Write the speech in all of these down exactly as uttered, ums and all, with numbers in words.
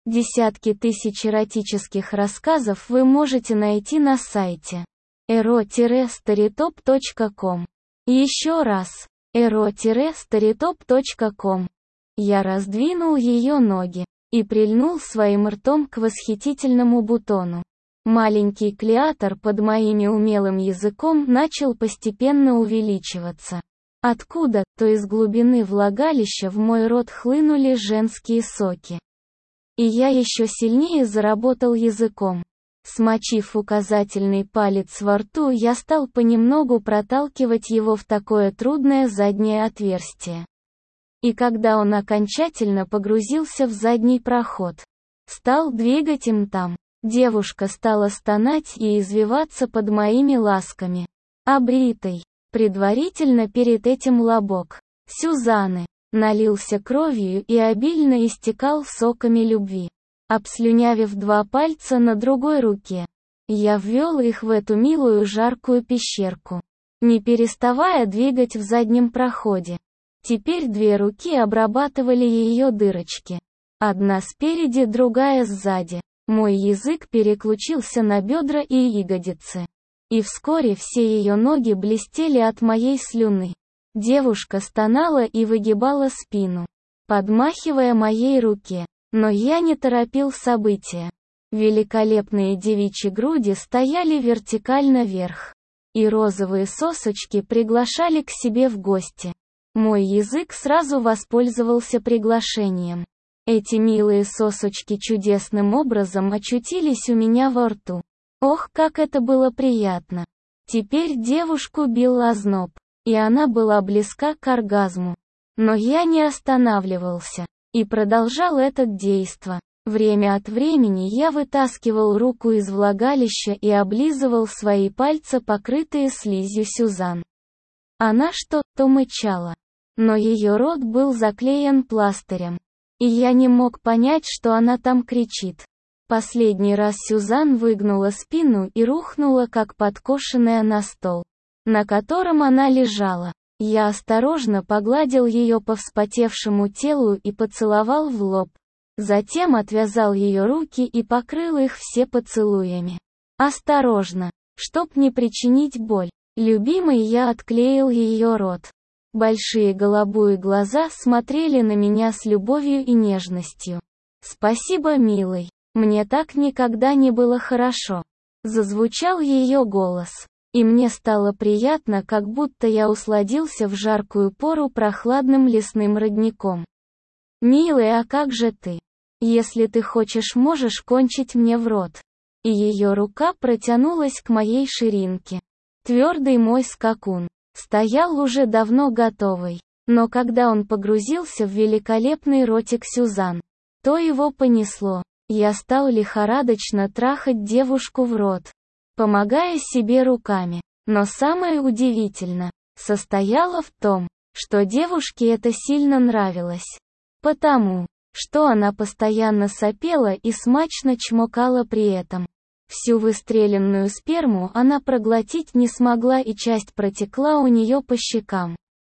Десятки тысяч эротических рассказов вы можете найти на сайте эро старитоп точка ком. Еще раз, эро старитоп точка ком. Я раздвинул ее ноги и прильнул своим ртом к восхитительному бутону. Маленький клеатор под моим умелым языком начал постепенно увеличиваться. Откуда, то из глубины влагалища в мой рот хлынули женские соки. И я еще сильнее заработал языком. Смочив указательный палец во рту, я стал понемногу проталкивать его в такое трудное заднее отверстие. И когда он окончательно погрузился в задний проход, стал двигать им там, девушка стала стонать и извиваться под моими ласками. Обритый, предварительно перед этим лобок Сюзанны налился кровью и обильно истекал соками любви. Обслюнявив два пальца на другой руке, я ввел их в эту милую жаркую пещерку, не переставая двигать в заднем проходе. Теперь две руки обрабатывали ее дырочки. Одна спереди, другая сзади. Мой язык переключился на бедра и ягодицы. И вскоре все ее ноги блестели от моей слюны. Девушка стонала и выгибала спину, подмахивая моей руке. Но я не торопил события. Великолепные девичьи груди стояли вертикально вверх. И розовые сосочки приглашали к себе в гости. Мой язык сразу воспользовался приглашением. Эти милые сосочки чудесным образом очутились у меня во рту. Ох, как это было приятно! Теперь девушку бил озноб, и она была близка к оргазму. Но я не останавливался и продолжал это действо. Время от времени я вытаскивал руку из влагалища и облизывал свои пальцы, покрытые слизью Сюзан. Она что-то мычала, но ее рот был заклеен пластырем, и я не мог понять, что она там кричит. Последний раз Сюзан выгнула спину и рухнула, как подкошенная, на стол, на котором она лежала. Я осторожно погладил ее по вспотевшему телу и поцеловал в лоб. Затем отвязал ее руки и покрыл их все поцелуями. Осторожно, чтоб не причинить боль. Любимый, я отклеил ее рот. Большие голубые глаза смотрели на меня с любовью и нежностью. «Спасибо, милый, мне так никогда не было хорошо». Зазвучал ее голос. И мне стало приятно, как будто я усладился в жаркую пору прохладным лесным родником. «Милый, а как же ты? Если ты хочешь, можешь кончить мне в рот». И ее рука протянулась к моей ширинке. Твердый мой скакун стоял уже давно готовый, но когда он погрузился в великолепный ротик Сюзан, то его понесло. Я стал лихорадочно трахать девушку в рот, помогая себе руками. Но самое удивительное состояло в том, что девушке это сильно нравилось. Потому что она постоянно сопела и смачно чмокала при этом. Всю выстреленную сперму она проглотить не смогла, и часть протекла у нее по щекам.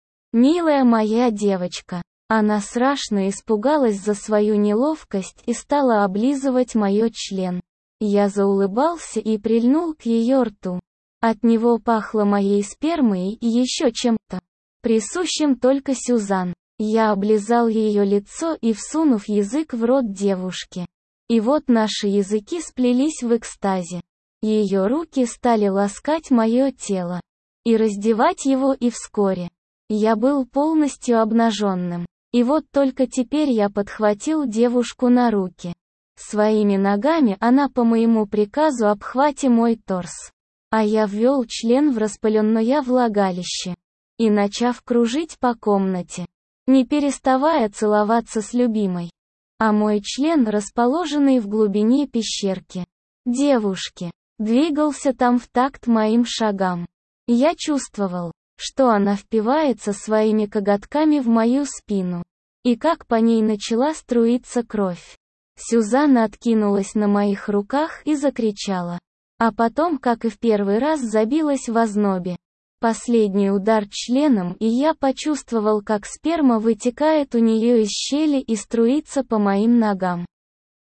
Милая моя девочка. Она страшно испугалась за свою неловкость и стала облизывать мой член. Я заулыбался и прильнул к ее рту. От него пахло моей спермой и еще чем-то, присущим только Сюзан. Я облизал ее лицо и всунув язык в рот девушки. И вот наши языки сплелись в экстазе. Ее руки стали ласкать мое тело и раздевать его, и вскоре я был полностью обнаженным. И вот только теперь я подхватил девушку на руки. Своими ногами она по моему приказу обхвати мой торс. А я ввел член в распыленное влагалище. И начав кружить по комнате, не переставая целоваться с любимой. А мой член, расположенный в глубине пещерки девушки, двигался там в такт моим шагам. Я чувствовал, что она впивается своими коготками в мою спину, и как по ней начала струиться кровь. Сюзанна откинулась на моих руках и закричала. А потом, как и в первый раз, забилась в ознобе. Последний удар членом, и я почувствовал, как сперма вытекает у нее из щели и струится по моим ногам.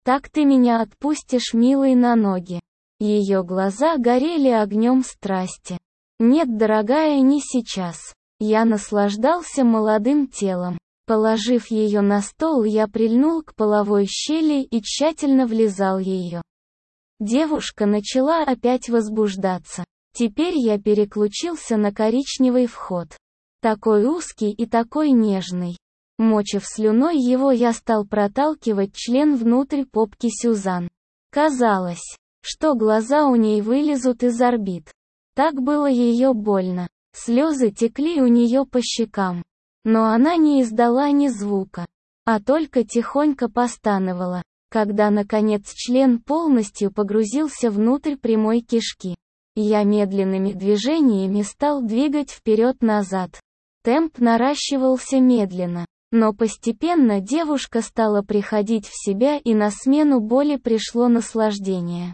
Так ты меня отпустишь, милый, на ноги?» Ее глаза горели огнем страсти. «Нет, дорогая, не сейчас». Я наслаждался молодым телом. Положив ее на стол, я прильнул к половой щели и тщательно влезал ее. Девушка начала опять возбуждаться. Теперь я переключился на коричневый вход. Такой узкий и такой нежный. Мочив слюной его, я стал проталкивать член внутрь попки Сюзан. Казалось, что глаза у ней вылезут из орбит. Так было ее больно. Слезы текли у нее по щекам. Но она не издала ни звука, а только тихонько постановала, когда наконец член полностью погрузился внутрь прямой кишки. Я медленными движениями стал двигать вперед-назад. Темп наращивался медленно, но постепенно девушка стала приходить в себя, и на смену боли пришло наслаждение.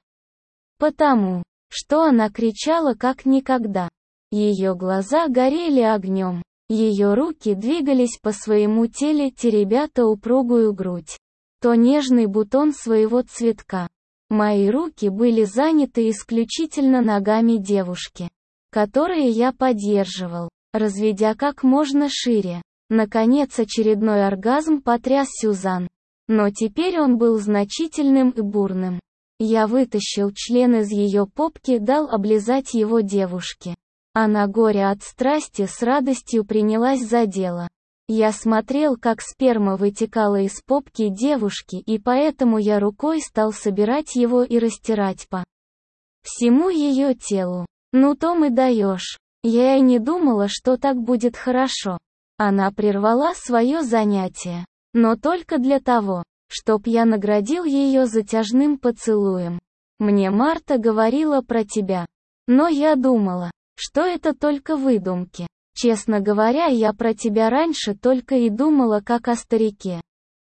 Потому что она кричала как никогда. Ее глаза горели огнем. Ее руки двигались по своему телу, теребя то упругую грудь, то нежный бутон своего цветка. Мои руки были заняты исключительно ногами девушки, которые я поддерживал, разведя как можно шире. Наконец очередной оргазм потряс Сюзан. Но теперь он был значительным и бурным. Я вытащил член из ее попки, дал облизать его девушке. Она, горя от страсти, с радостью принялась за дело. Я смотрел, как сперма вытекала из попки девушки, и поэтому я рукой стал собирать его и растирать по всему ее телу. «Ну, Том, и даешь. Я и не думала, что так будет хорошо». Она прервала свое занятие. Но только для того, чтоб я наградил ее затяжным поцелуем. «Мне Марта говорила про тебя. Но я думала, что это только выдумки. Честно говоря, я про тебя раньше только и думала как о старике.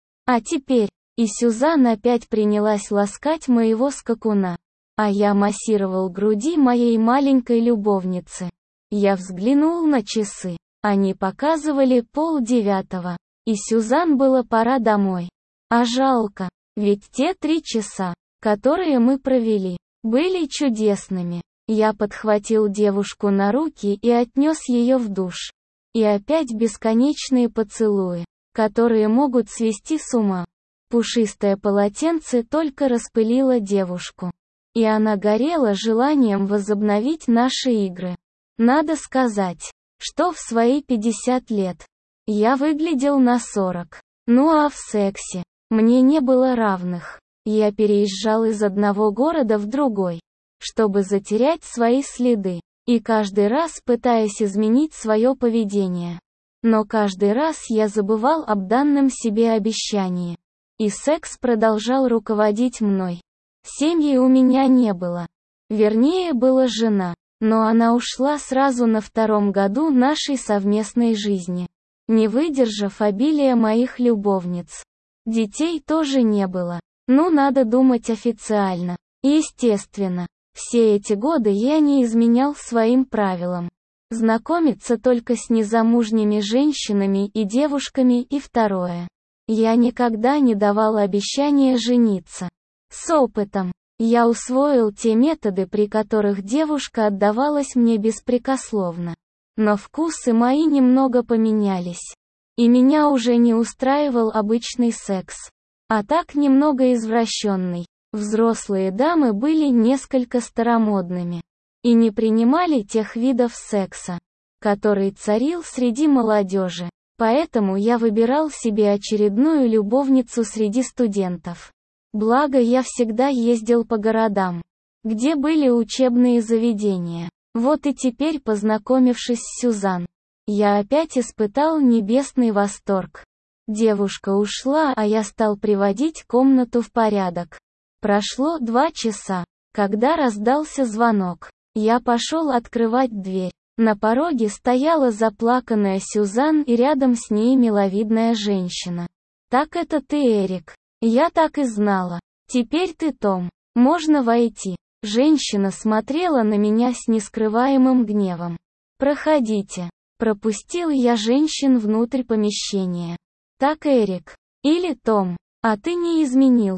А теперь...» И Сюзан опять принялась ласкать моего скакуна. А я массировал груди моей маленькой любовницы. Я взглянул на часы. Они показывали полдевятого. И Сюзан было пора домой. А жалко, ведь те три часа, которые мы провели, были чудесными. Я подхватил девушку на руки и отнес ее в душ. И опять бесконечные поцелуи, которые могут свести с ума. Пушистое полотенце только распылило девушку. И она горела желанием возобновить наши игры. Надо сказать, что в свои пятьдесят лет я выглядел на сорок. Ну а в сексе мне не было равных. Я переезжал из одного города в другой, чтобы затерять свои следы, и каждый раз пытаясь изменить свое поведение. Но каждый раз я забывал об данном себе обещании. И секс продолжал руководить мной. Семьи у меня не было. Вернее, была жена, но она ушла сразу на втором году нашей совместной жизни, не выдержав обилия моих любовниц. Детей тоже не было. Ну, надо думать официально. Естественно. Все эти годы я не изменял своим правилам. Знакомиться только с незамужними женщинами и девушками, и второе. Я никогда не давал обещания жениться. С опытом я усвоил те методы, при которых девушка отдавалась мне беспрекословно. Но вкусы мои немного поменялись. И меня уже не устраивал обычный секс, а так немного извращенный. Взрослые дамы были несколько старомодными и не принимали тех видов секса, который царил среди молодежи. Поэтому я выбирал себе очередную любовницу среди студентов. Благо я всегда ездил по городам, где были учебные заведения. Вот и теперь, познакомившись с Сюзан, я опять испытал небесный восторг. Девушка ушла, а я стал приводить комнату в порядок. Прошло два часа, когда раздался звонок. Я пошел открывать дверь. На пороге стояла заплаканная Сюзан и рядом с ней миловидная женщина. «Так это ты, Эрик. Я так и знала. Теперь ты Том. Можно войти?» Женщина смотрела на меня с нескрываемым гневом. «Проходите». Пропустил я женщин внутрь помещения. «Так, Эрик. Или Том. А ты не изменился.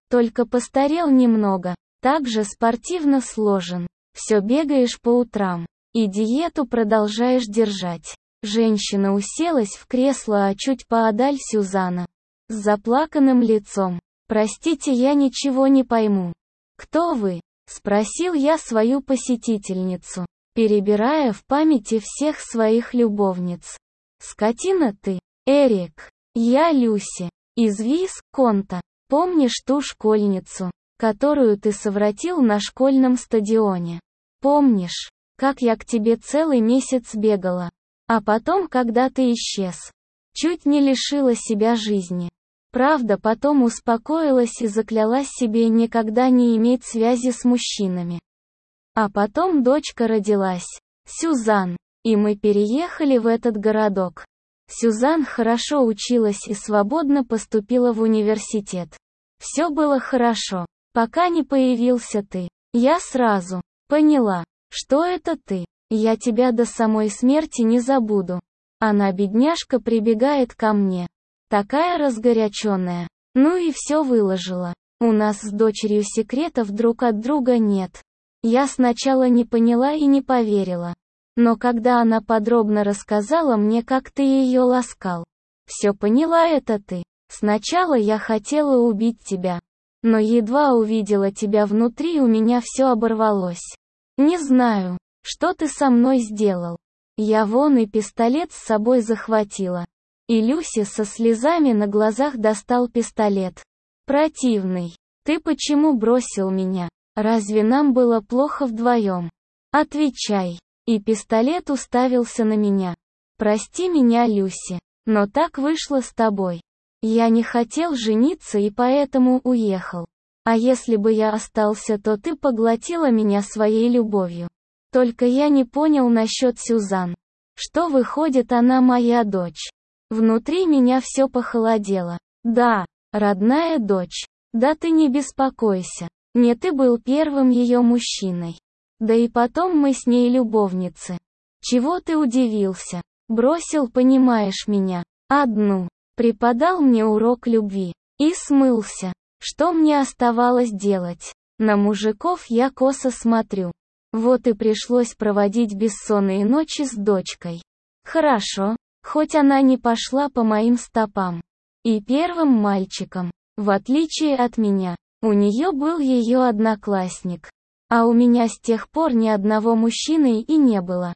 Только постарел немного, также спортивно сложен. Все бегаешь по утрам. И диету продолжаешь держать. Женщина уселась в кресло, а чуть поодаль Сюзанна. С заплаканным лицом. «Простите, я ничего не пойму». «Кто вы?» — спросил я свою посетительницу, перебирая в памяти всех своих любовниц. «Скотина ты, Эрик. Я Люси. Из Вис-Конта. Помнишь ту школьницу, которую ты совратил на школьном стадионе? Помнишь, как я к тебе целый месяц бегала? А потом, когда ты исчез, чуть не лишила себя жизни. Правда, потом успокоилась и заклялась себе никогда не иметь связи с мужчинами. А потом дочка родилась, Сюзан, и мы переехали в этот городок. Сюзан хорошо училась и свободно поступила в университет. Все было хорошо, пока не появился ты. Я сразу поняла, что это ты. Я тебя до самой смерти не забуду. Она, бедняжка, прибегает ко мне. Такая разгоряченная. Ну и все выложила. У нас с дочерью секретов друг от друга нет. Я сначала не поняла и не поверила. Но когда она подробно рассказала мне, как ты ее ласкал, все поняла, это ты. Сначала я хотела убить тебя. Но едва увидела тебя внутри, у меня все оборвалось. Не знаю, что ты со мной сделал. Я вон и пистолет с собой захватила. И Люси со слезами на глазах достал пистолет. Противный. Ты почему бросил меня? Разве нам было плохо вдвоем? Отвечай. И пистолет уставился на меня. Прости меня, Люси, но так вышло с тобой. Я не хотел жениться и поэтому уехал. А если бы я остался, то ты поглотила меня своей любовью. Только я не понял насчет Сюзан. Что выходит, она моя дочь? Внутри меня все похолодело. Да, родная дочь. Да ты не беспокойся. Не ты был первым ее мужчиной. Да и потом мы с ней любовницы. Чего ты удивился? Бросил, понимаешь меня, одну. Преподал мне урок любви. И смылся. Что мне оставалось делать? На мужиков я косо смотрю. Вот и пришлось проводить бессонные ночи с дочкой. Хорошо, хоть она не пошла по моим стопам. И первым мальчиком, в отличие от меня, у нее был ее одноклассник. А у меня с тех пор ни одного мужчины и не было.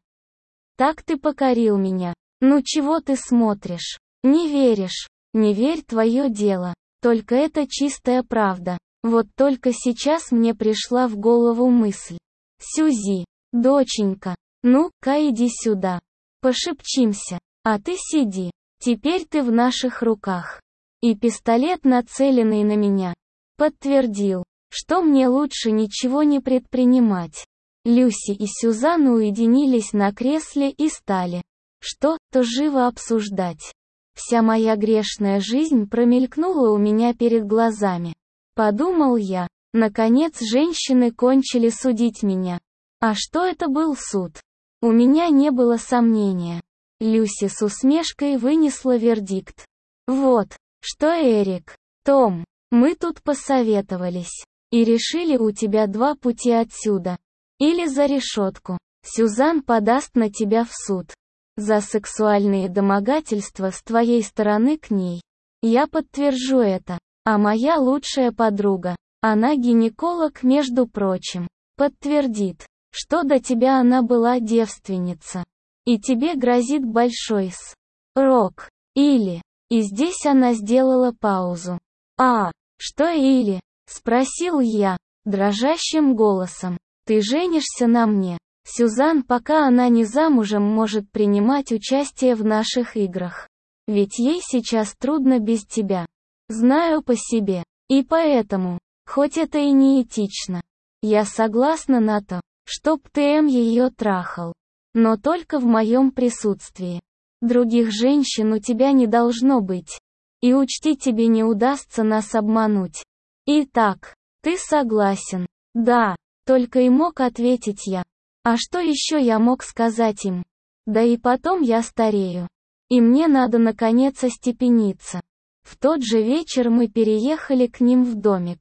Так ты покорил меня. Ну чего ты смотришь? Не веришь? Не верь, твое дело. Только это чистая правда. Вот только сейчас мне пришла в голову мысль. Сюзи, доченька, ну-ка иди сюда. Пошепчимся. А ты сиди. Теперь ты в наших руках. И пистолет, нацеленный на меня, подтвердил, что мне лучше ничего не предпринимать. Люси и Сюзанна уединились на кресле и стали что-то живо обсуждать. Вся моя грешная жизнь промелькнула у меня перед глазами. Подумал я, наконец женщины кончили судить меня. А что это был суд? У меня не было сомнения. Люси с усмешкой вынесла вердикт. Вот, что, Эрик, Том, мы тут посоветовались. И решили, у тебя два пути отсюда. Или за решетку. Сюзан подаст на тебя в суд. За сексуальные домогательства с твоей стороны к ней. Я подтвержу это. А моя лучшая подруга, она гинеколог, между прочим, подтвердит, что до тебя она была девственница. И тебе грозит большой срок. Или. И здесь она сделала паузу. А, что или? Спросил я, дрожащим голосом. Ты женишься на мне? Сюзан, пока она не замужем, может принимать участие в наших играх. Ведь ей сейчас трудно без тебя. Знаю по себе. И поэтому, хоть это и не этично, я согласна на то, чтоб Т М ее трахал. Но только в моем присутствии. Других женщин у тебя не должно быть. И учти, тебе не удастся нас обмануть. Итак, ты согласен? Да, только и мог ответить я. А что еще я мог сказать им? Да и потом я старею. И мне надо наконец остепениться. В тот же вечер мы переехали к ним в домик.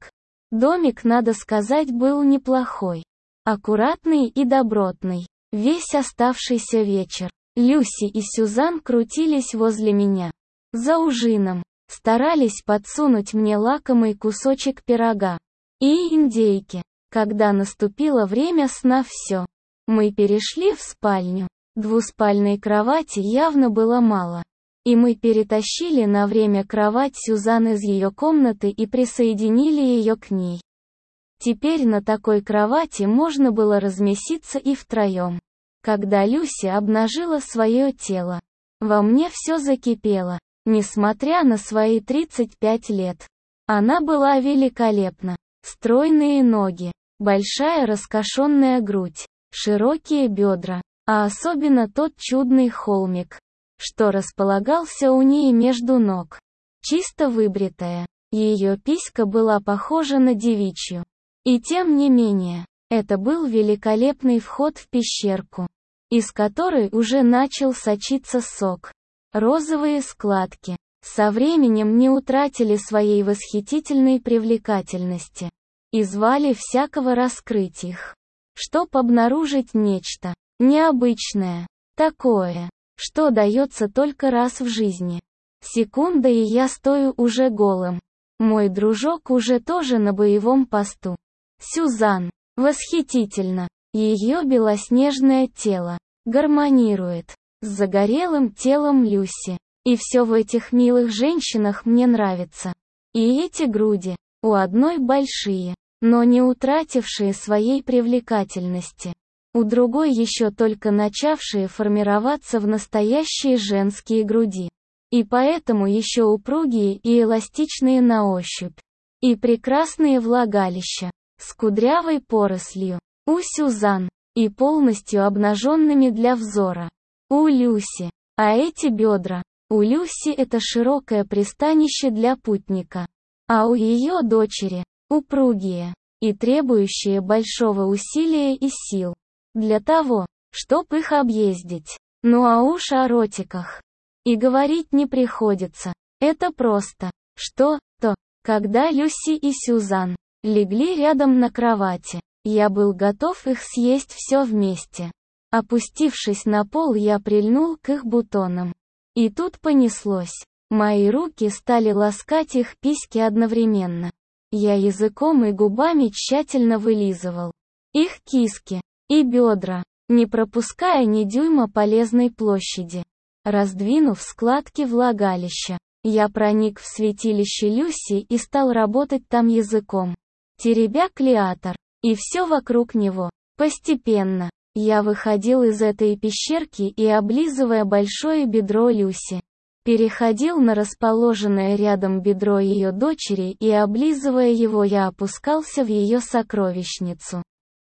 Домик, надо сказать, был неплохой. Аккуратный и добротный. Весь оставшийся вечер Люси и Сюзан крутились возле меня. За ужином. Старались подсунуть мне лакомый кусочек пирога. И индейки. Когда наступило время сна, все. Мы перешли в спальню. Двуспальной кровати явно было мало. И мы перетащили на время кровать Сюзан из ее комнаты и присоединили ее к ней. Теперь на такой кровати можно было разместиться и втроем. Когда Люси обнажила свое тело, во мне все закипело, несмотря на свои тридцать пять лет. Она была великолепна. Стройные ноги, большая раскошенная грудь, широкие бедра, а особенно тот чудный холмик, что располагался у ней между ног. Чисто выбритая, ее писька была похожа на девичью. И тем не менее, это был великолепный вход в пещерку, из которой уже начал сочиться сок. Розовые складки со временем не утратили своей восхитительной привлекательности и звали всякого раскрыть их, чтоб обнаружить нечто необычное, такое, что дается только раз в жизни. Секунда, и я стою уже голым. Мой дружок уже тоже на боевом посту. Сюзан. Восхитительно. Ее белоснежное тело гармонирует с загорелым телом Люси. И все в этих милых женщинах мне нравится. И эти груди, у одной большие, но не утратившие своей привлекательности. У другой еще только начавшие формироваться в настоящие женские груди. И поэтому еще упругие и эластичные на ощупь. И прекрасные влагалища, с кудрявой порослью, у Сюзан, и полностью обнаженными для взора, у Люси. А эти бедра, у Люси это широкое пристанище для путника. А у ее дочери, упругие, и требующие большого усилия и сил. Для того, чтоб их объездить. Ну а уж о ротиках и говорить не приходится. Это просто. Что-то. Когда Люси и Сюзан легли рядом на кровати, я был готов их съесть все вместе. Опустившись на пол, я прильнул к их бутонам. И тут понеслось. Мои руки стали ласкать их письки одновременно. Я языком и губами тщательно вылизывал их киски и бедра, не пропуская ни дюйма полезной площади. Раздвинув складки влагалища, я проник в святилище Люси и стал работать там языком, теребя клеатор, и все вокруг него. Постепенно, я выходил из этой пещерки и, облизывая большое бедро Люси, переходил на расположенное рядом бедро ее дочери и, облизывая его, я опускался в ее сокровищницу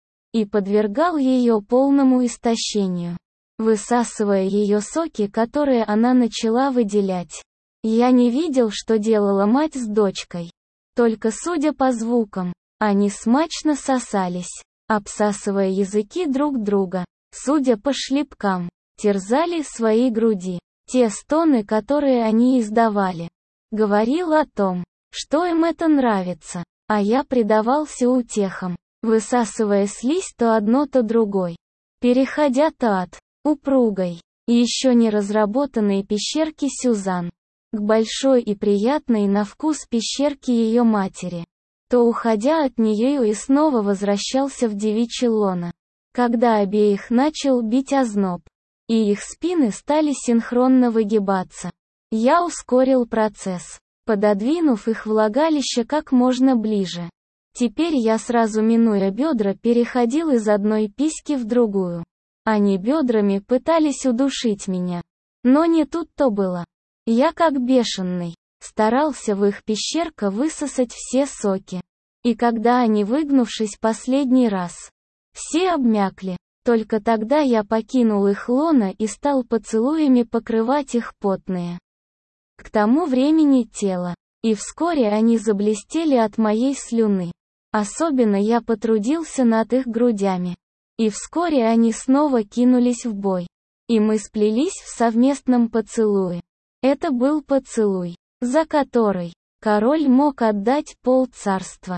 и подвергал ее полному истощению, высасывая ее соки, которые она начала выделять. Я не видел, что делала мать с дочкой. Только судя по звукам, они смачно сосались, обсасывая языки друг друга, судя по шлепкам, терзали свои груди. Те стоны, которые они издавали, говорил о том, что им это нравится, а я предавался утехам, высасывая слизь то одно, то другой, переходя то от упругой и еще не разработанной пещерки Сюзан к большой и приятной на вкус пещерке ее матери, то уходя от нее и снова возвращался в девичье лоно, когда обеих начал бить озноб, и их спины стали синхронно выгибаться. Я ускорил процесс, пододвинув их влагалище как можно ближе. Теперь я сразу, минуя бедра, переходил из одной письки в другую. Они бедрами пытались удушить меня. Но не тут-то было. Я как бешеный старался в их пещерка высосать все соки. И когда они, выгнувшись последний раз, все обмякли, только тогда я покинул их лоно и стал поцелуями покрывать их потные к тому времени тело, и вскоре они заблестели от моей слюны. Особенно я потрудился над их грудями. И вскоре они снова кинулись в бой. И мы сплелись в совместном поцелуе. Это был поцелуй, за который король мог отдать полцарства.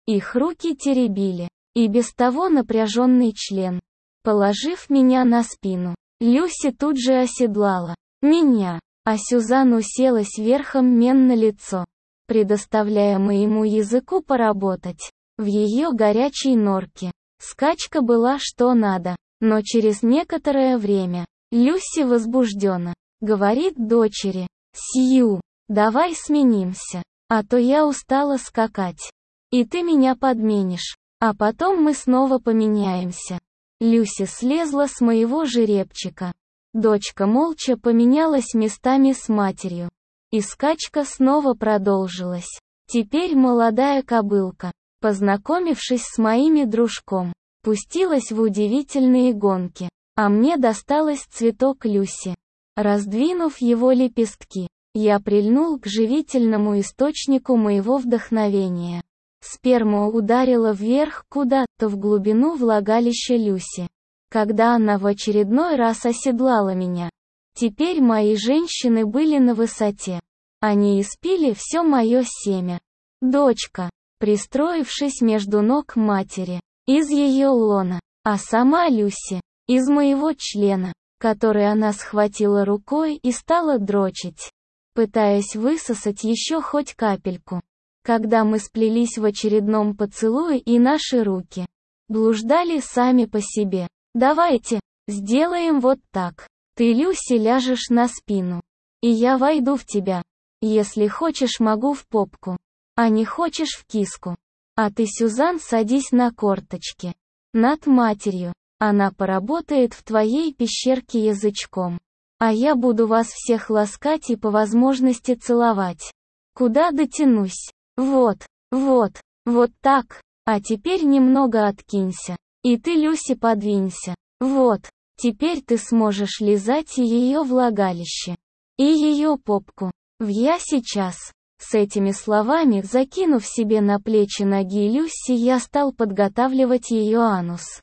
Их руки теребили и без того напряженный член. Положив меня на спину, Люси тут же оседлала меня, а Сюзан уселась верхом мен на лицо, предоставляя моему языку поработать в ее горячей норке. Скачка была что надо, но через некоторое время Люси возбужденно говорит дочери: «Сью, давай сменимся, а то я устала скакать. И ты меня подменишь, а потом мы снова поменяемся». Люси слезла с моего жеребчика. Дочка молча поменялась местами с матерью. И скачка снова продолжилась. Теперь молодая кобылка, познакомившись с моими дружком, пустилась в удивительные гонки, а мне досталось цветок Люси. Раздвинув его лепестки, я прильнул к живительному источнику моего вдохновения. Сперма ударила вверх куда-то в глубину влагалища Люси, когда она в очередной раз оседлала меня. Теперь мои женщины были на высоте. Они испили все мое семя. Дочка, пристроившись между ног матери, из ее лона, а сама Люси, из моего члена, который она схватила рукой и стала дрочить, пытаясь высосать еще хоть капельку. Когда мы сплелись в очередном поцелуе и наши руки блуждали сами по себе. «Давайте, сделаем вот так. Ты, Люси, ляжешь на спину. И я войду в тебя. Если хочешь, могу в попку. А не хочешь, в киску. А ты, Сюзан, садись на корточки. Над матерью. Она поработает в твоей пещерке язычком. А я буду вас всех ласкать и по возможности целовать. Куда дотянусь. Вот, вот, вот так. А теперь немного откинься. И ты, Люси, подвинься. Вот, теперь ты сможешь лизать и ее влагалище, и ее попку. В я сейчас». С этими словами, закинув себе на плечи ноги Люси, я стал подготавливать ее анус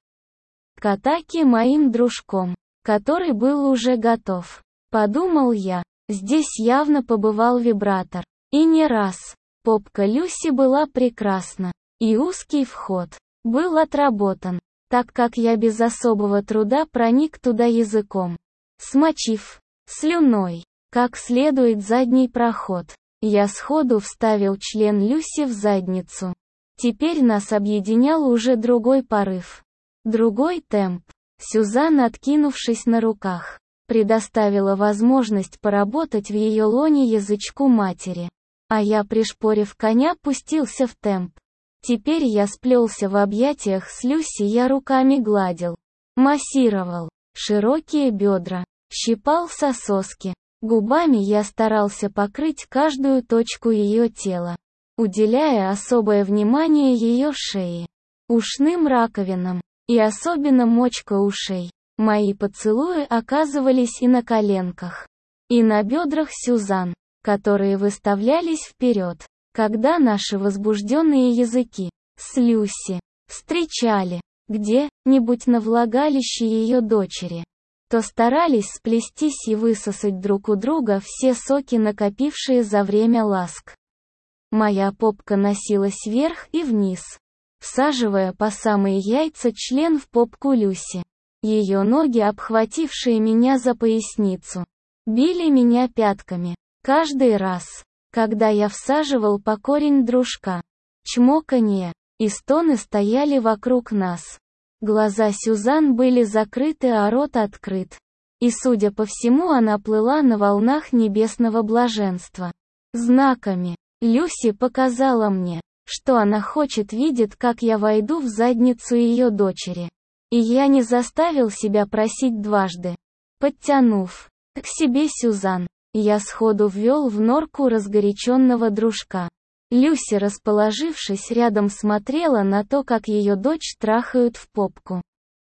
к атаке моим дружком, который был уже готов. Подумал я, здесь явно побывал вибратор. И не раз. Попка Люси была прекрасна, и узкий вход был отработан, так как я без особого труда проник туда языком, смочив слюной как следует задний проход. Я сходу вставил член Люси в задницу. Теперь нас объединял уже другой порыв, другой темп. Сюзан, откинувшись на руках, предоставила возможность поработать в ее лоне язычку матери. А я, пришпорив коня, пустился в темп. Теперь я сплелся в объятиях с Люси, я руками гладил, массировал широкие бедра, щипал сососки. Губами я старался покрыть каждую точку ее тела, уделяя особое внимание ее шее, ушным раковинам, и особенно мочка ушей. Мои поцелуи оказывались и на коленках, и на бедрах Сюзан, которые выставлялись вперед, когда наши возбужденные языки с Люси встречали где-нибудь на влагалище ее дочери, то старались сплестись и высосать друг у друга все соки, накопившие за время ласк. Моя попка носилась вверх и вниз, всаживая по самые яйца член в попку Люси. Ее ноги, обхватившие меня за поясницу, били меня пятками. Каждый раз, когда я всаживал по корень дружка, чмоканье и стоны стояли вокруг нас. Глаза Сюзан были закрыты, а рот открыт. И, судя по всему, она плыла на волнах небесного блаженства. Знаками Люси показала мне, что она хочет видеть, как я войду в задницу ее дочери. И я не заставил себя просить дважды. Подтянув к себе Сюзан, я сходу ввел в норку разгоряченного дружка. Люси, расположившись рядом, смотрела на то, как ее дочь трахают в попку.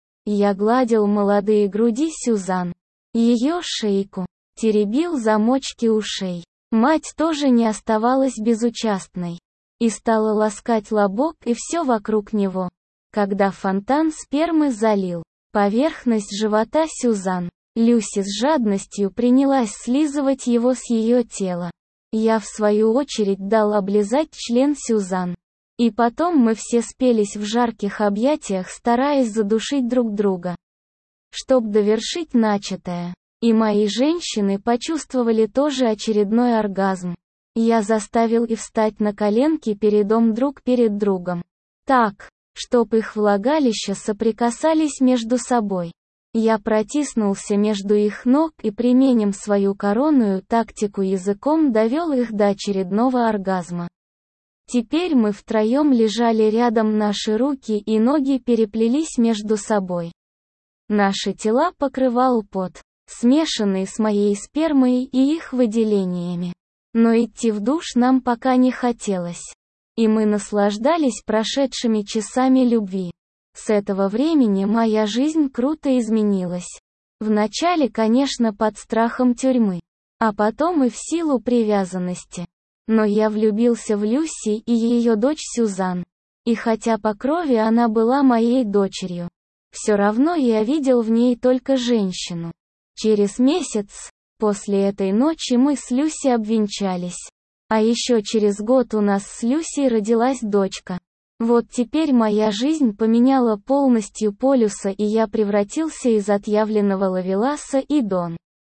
Я гладил молодые груди Сюзан, ее шейку, теребил замочки ушей. Мать тоже не оставалась безучастной и стала ласкать лобок и все вокруг него. Когда фонтан спермы залил поверхность живота Сюзан, Люси с жадностью принялась слизывать его с ее тела. Я, в свою очередь, дал облизать член Сюзан. И потом мы все спелись в жарких объятиях, стараясь задушить друг друга, чтоб довершить начатое. И мои женщины почувствовали тоже очередной оргазм. Я заставил их встать на коленки передом друг перед другом. Так, чтоб их влагалища соприкасались между собой. Я протиснулся между их ног и, применив свою коронную тактику, языком довел их до очередного оргазма. Теперь мы втроем лежали рядом, наши руки и ноги переплелись между собой. Наши тела покрывал пот, смешанный с моей спермой и их выделениями. Но идти в душ нам пока не хотелось. И мы наслаждались прошедшими часами любви. С этого времени моя жизнь круто изменилась. Вначале, конечно, под страхом тюрьмы, а потом и в силу привязанности. Но я влюбился в Люси и ее дочь Сюзан. И хотя по крови она была моей дочерью, все равно я видел в ней только женщину. Через месяц, после этой ночи, мы с Люси обвенчались. А еще через год у нас с Люсей родилась дочка. Вот теперь моя жизнь поменяла полностью полюса, и я превратился из отъявленного ловеласа и Дон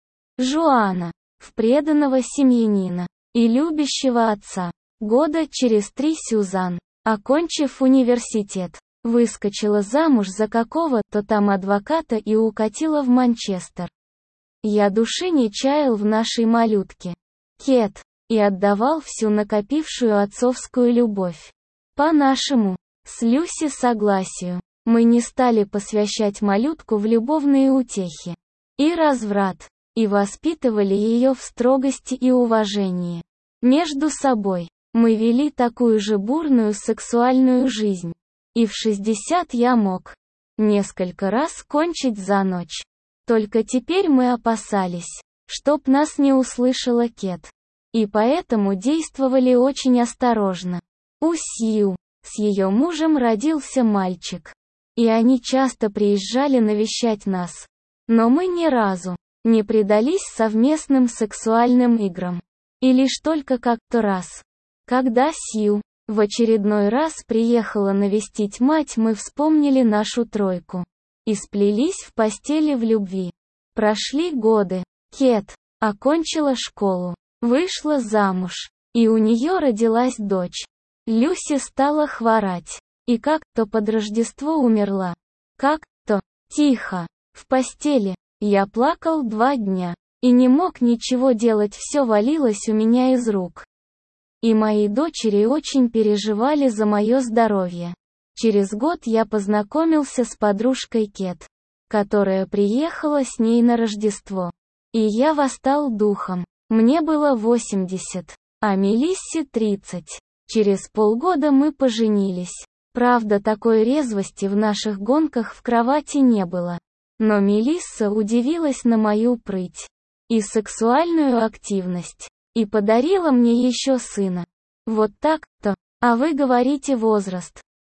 Жуана в преданного семьянина и любящего отца. Года через три Сюзан, окончив университет, выскочила замуж за какого-то там адвоката и укатила в Манчестер. Я души не чаял в нашей малютке, Кэт, и отдавал всю накопившую отцовскую любовь. По нашему, с Люси согласию, мы не стали посвящать малютку в любовные утехи и разврат, и воспитывали ее в строгости и уважении. Между собой, мы вели такую же бурную сексуальную жизнь. И в шестьдесят я мог несколько раз кончить за ночь. Только теперь мы опасались, чтоб нас не услышала Кэт. И поэтому действовали очень осторожно. У Сью с ее мужем родился мальчик. И они часто приезжали навещать нас. Но мы ни разу не предались совместным сексуальным играм. И лишь только как-то раз, когда Сью в очередной раз приехала навестить мать, мы вспомнили нашу тройку и сплелись в постели в любви. Прошли годы. Кэт окончила школу, вышла замуж, и у нее родилась дочь. Люси стала хворать, и как-то под Рождество умерла. Как-то тихо, в постели. Я плакал два дня, и не мог ничего делать, все валилось у меня из рук. И мои дочери очень переживали за мое здоровье. Через год я познакомился с подружкой Кэт, которая приехала с ней на Рождество. И я восстал духом. Мне было восемьдесят, а Мелиссе тридцать. Через полгода мы поженились. Правда, такой резвости в наших гонках в кровати не было. Но Мелисса удивилась на мою прыть и сексуальную активность, и подарила мне еще сына. Вот так-то. А вы говорите возраст.